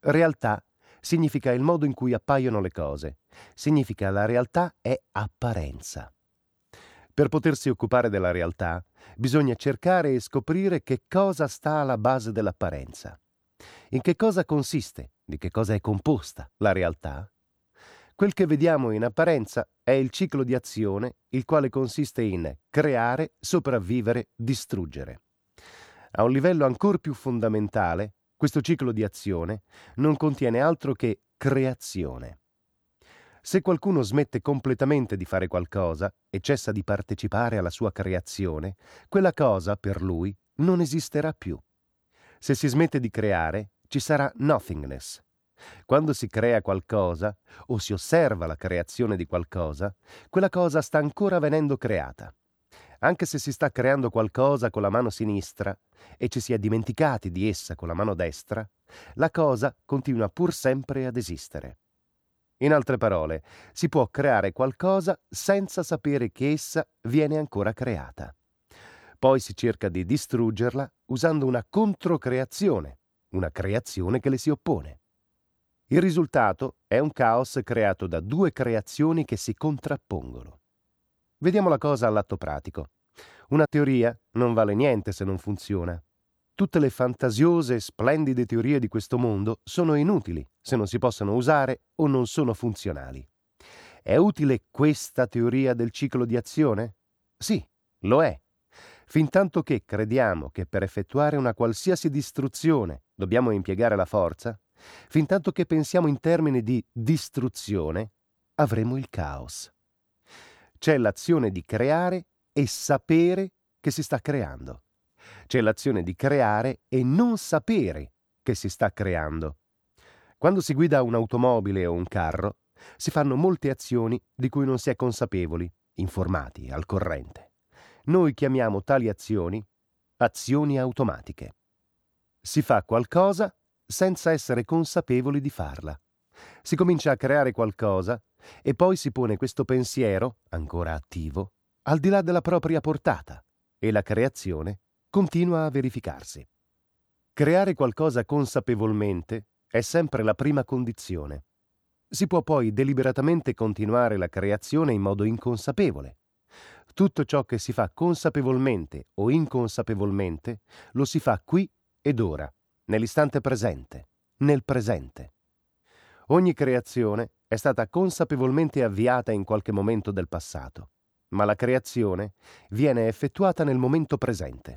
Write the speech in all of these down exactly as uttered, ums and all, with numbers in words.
Realtà significa il modo in cui appaiono le cose. Significa la realtà è apparenza. Per potersi occupare della realtà, bisogna cercare e scoprire che cosa sta alla base dell'apparenza. In che cosa consiste, di che cosa è composta la realtà? Quel che vediamo in apparenza è il ciclo di azione, il quale consiste in creare, sopravvivere, distruggere. A un livello ancor più fondamentale, questo ciclo di azione non contiene altro che creazione. Se qualcuno smette completamente di fare qualcosa e cessa di partecipare alla sua creazione, quella cosa, per lui, non esisterà più. Se si smette di creare, ci sarà nothingness. Quando si crea qualcosa o si osserva la creazione di qualcosa, quella cosa sta ancora venendo creata. Anche se si sta creando qualcosa con la mano sinistra e ci si è dimenticati di essa con la mano destra, la cosa continua pur sempre ad esistere. In altre parole, si può creare qualcosa senza sapere che essa viene ancora creata. Poi si cerca di distruggerla usando una controcreazione, una creazione che le si oppone. Il risultato è un caos creato da due creazioni che si contrappongono. Vediamo la cosa all'atto pratico. Una teoria non vale niente se non funziona. Tutte le fantasiose e splendide teorie di questo mondo sono inutili se non si possono usare o non sono funzionali. È utile questa teoria del ciclo di azione? Sì, lo è. Fintanto che crediamo che per effettuare una qualsiasi distruzione dobbiamo impiegare la forza, fintanto che pensiamo in termini di distruzione, avremo il caos. C'è l'azione di creare e sapere che si sta creando. C'è l'azione di creare e non sapere che si sta creando. Quando si guida un'automobile o un carro, si fanno molte azioni di cui non si è consapevoli, informati, al corrente. Noi chiamiamo tali azioni azioni automatiche. Si fa qualcosa senza essere consapevoli di farla. Si comincia a creare qualcosa e poi si pone questo pensiero, ancora attivo, al di là della propria portata, e la creazione continua a verificarsi. Creare qualcosa consapevolmente è sempre la prima condizione. Si può poi deliberatamente continuare la creazione in modo inconsapevole. Tutto ciò che si fa consapevolmente o inconsapevolmente lo si fa qui ed ora, nell'istante presente, nel presente. Ogni creazione è stata consapevolmente avviata in qualche momento del passato, ma la creazione viene effettuata nel momento presente.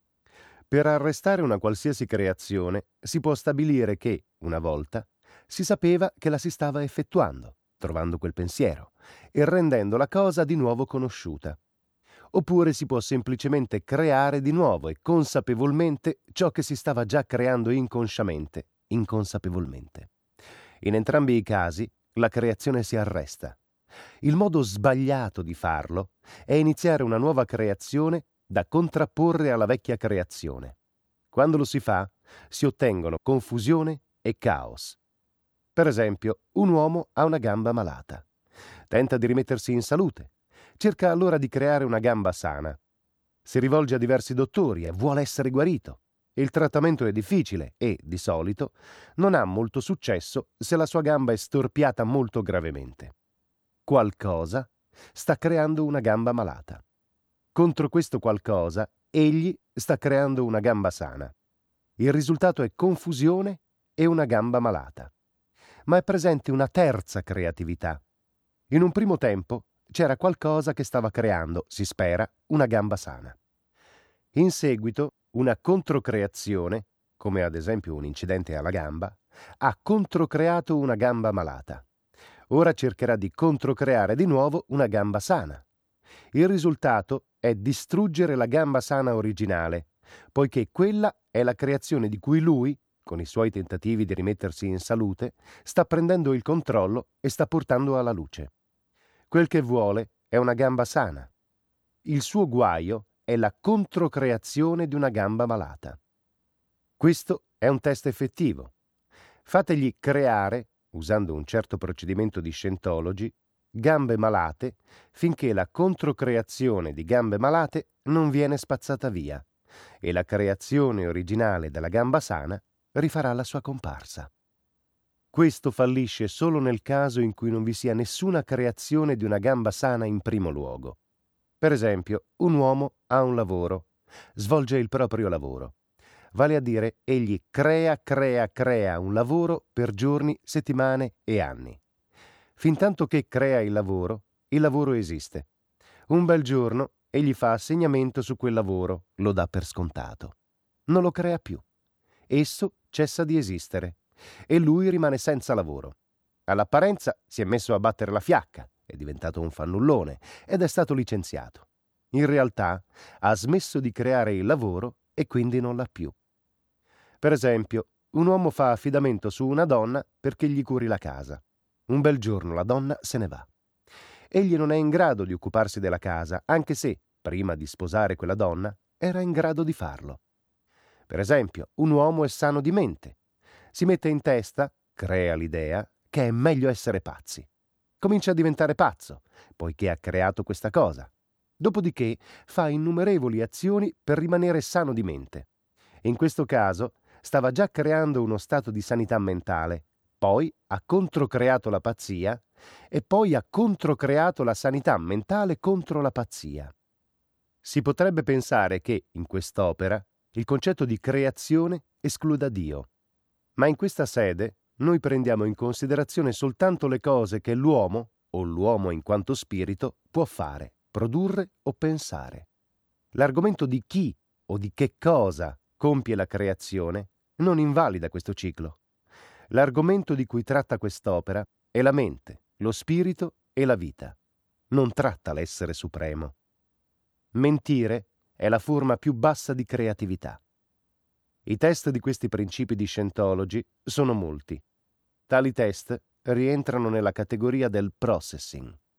Per arrestare una qualsiasi creazione si può stabilire che, una volta, si sapeva che la si stava effettuando, trovando quel pensiero, e rendendo la cosa di nuovo conosciuta. Oppure si può semplicemente creare di nuovo e consapevolmente ciò che si stava già creando inconsciamente, inconsapevolmente. In entrambi i casi, la creazione si arresta. Il modo sbagliato di farlo è iniziare una nuova creazione da contrapporre alla vecchia creazione. Quando lo si fa, si ottengono confusione e caos. Per esempio, un uomo ha una gamba malata. Tenta di rimettersi in salute. Cerca allora di creare una gamba sana. Si rivolge a diversi dottori e vuole essere guarito. Il trattamento è difficile e, di solito, non ha molto successo se la sua gamba è storpiata molto gravemente. Qualcosa sta creando una gamba malata. Contro questo qualcosa, egli sta creando una gamba sana. Il risultato è confusione e una gamba malata. Ma è presente una terza creatività. In un primo tempo c'era qualcosa che stava creando, si spera, una gamba sana. In seguito, una controcreazione, come ad esempio un incidente alla gamba, ha controcreato una gamba malata. Ora cercherà di controcreare di nuovo una gamba sana. Il risultato è distruggere la gamba sana originale, poiché quella è la creazione di cui lui, con i suoi tentativi di rimettersi in salute, sta prendendo il controllo e sta portando alla luce. Quel che vuole è una gamba sana. Il suo guaio è la controcreazione di una gamba malata. Questo è un test effettivo. Fategli creare, usando un certo procedimento di Scientology, gambe malate finché la controcreazione di gambe malate non viene spazzata via e la creazione originale della gamba sana rifarà la sua comparsa. Questo fallisce solo nel caso in cui non vi sia nessuna creazione di una gamba sana in primo luogo. Per esempio, un uomo ha un lavoro, svolge il proprio lavoro. Vale a dire, egli crea, crea, crea un lavoro per giorni, settimane e anni. Fintanto che crea il lavoro, il lavoro esiste. Un bel giorno egli fa assegnamento su quel lavoro, lo dà per scontato. Non lo crea più. Esso cessa di esistere e lui rimane senza lavoro. All'apparenza si è messo a battere la fiacca, è diventato un fannullone ed è stato licenziato. In realtà ha smesso di creare il lavoro e quindi non l'ha più. Per esempio, un uomo fa affidamento su una donna perché gli curi la casa. Un bel giorno la donna se ne va. Egli non è in grado di occuparsi della casa, anche se, prima di sposare quella donna, era in grado di farlo. Per esempio, un uomo è sano di mente. Si mette in testa, crea l'idea, che è meglio essere pazzi. Comincia a diventare pazzo, poiché ha creato questa cosa. Dopodiché fa innumerevoli azioni per rimanere sano di mente. In questo caso stava già creando uno stato di sanità mentale, poi ha controcreato la pazzia e poi ha controcreato la sanità mentale contro la pazzia. Si potrebbe pensare che, in quest'opera, il concetto di creazione escluda Dio. Ma in questa sede noi prendiamo in considerazione soltanto le cose che l'uomo, o l'uomo in quanto spirito, può fare, produrre o pensare. L'argomento di chi o di che cosa compie la creazione non invalida questo ciclo. L'argomento di cui tratta quest'opera è la mente, lo spirito e la vita. Non tratta l'essere supremo. Mentire è la forma più bassa di creatività. I test di questi principi di Scientology sono molti. Tali test rientrano nella categoria del processing.